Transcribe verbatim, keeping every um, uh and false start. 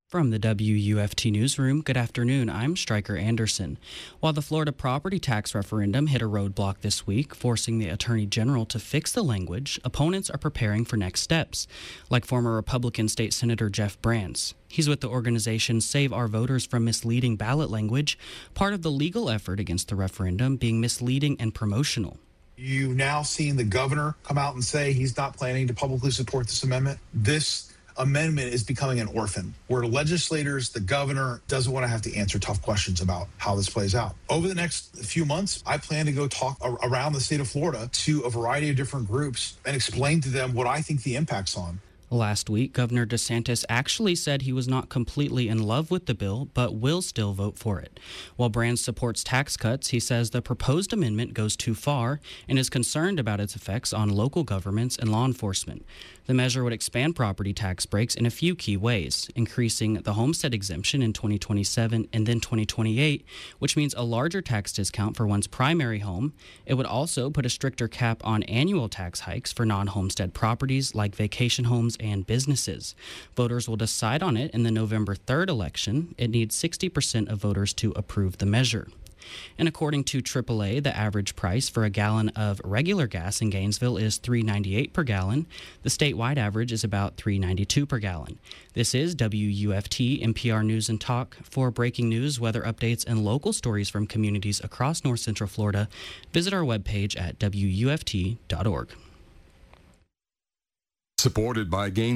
From the W U F T Newsroom, good afternoon. I'm Stryker Anderson. While the Florida property tax referendum hit a roadblock this week, forcing the Attorney General to fix the language, opponents are preparing for next steps, like former Republican State Senator Jeff Brands. He's with the organization Save Our Voters from Misleading Ballot Language, part of the legal effort against the referendum being misleading and promotional. You've now seen the governor come out and say he's not planning to publicly support this amendment. This amendment is becoming an orphan, where legislators, the governor, doesn't want to have to answer tough questions about how this plays out. Over the next few months, I plan to go talk around the state of Florida to a variety of different groups and explain to them what I think the impact's on. Last week, Governor DeSantis actually said he was not completely in love with the bill, but will still vote for it. While Brands supports tax cuts, he says the proposed amendment goes too far and is concerned about its effects on local governments and law enforcement. The measure would expand property tax breaks in a few key ways, increasing the homestead exemption in twenty twenty-seven and then twenty twenty-eight, which means a larger tax discount for one's primary home. It would also put a stricter cap on annual tax hikes for non-homestead properties like vacation homes and businesses. Voters will decide on it in the November third election. It needs sixty percent of voters to approve the measure. And according to triple A, the average price for a gallon of regular gas in Gainesville is three dollars and ninety-eight cents per gallon. The statewide average is about three dollars and ninety-two cents per gallon. This is W U F T N P R News and Talk. For breaking news, weather updates, and local stories from communities across North Central Florida, visit our webpage at W U F T dot org. Supported by Gainesville.